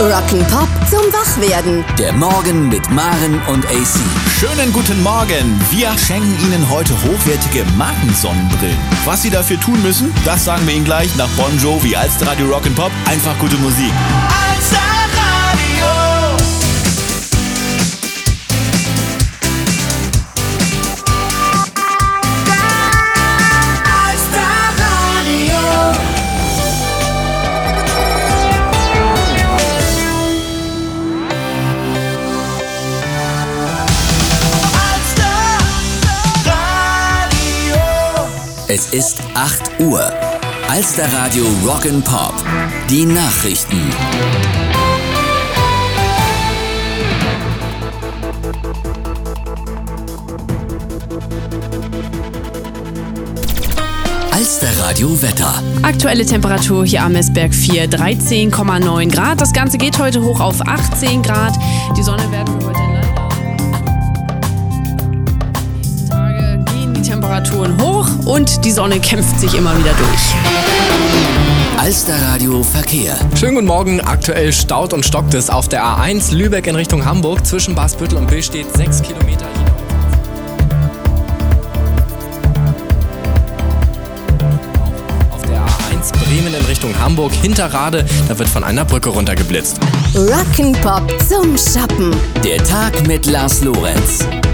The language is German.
Rock'n'Pop zum Wachwerden. Der Morgen mit Maren und AC. Schönen guten Morgen. Wir schenken Ihnen heute hochwertige Markensonnenbrillen. Was Sie dafür tun müssen, das sagen wir Ihnen gleich nach Bon Jovi, Alsterradio Rock'n'Pop. Einfach gute Musik. Es ist 8 Uhr. Alsterradio Rock'n'Pop. Die Nachrichten. Alsterradio Wetter. Aktuelle Temperatur hier am Messberg 4, 13,9 Grad. Das Ganze geht heute hoch auf 18 Grad. Die Sonne werden wir heute nächsten Tage gehen die Temperaturen hoch und die Sonne kämpft sich immer wieder durch. Alsterradio Verkehr. Schönen guten Morgen. Aktuell staut und stockt es auf der A1 Lübeck in Richtung Hamburg. Zwischen Basbüttel und Billstedt 6 Kilometer. Auf der A1 Bremen in Richtung Hamburg, Hinterrade, da wird von einer Brücke runtergeblitzt. Rock'n'Pop zum Shoppen. Der Tag mit Lars Lorenz.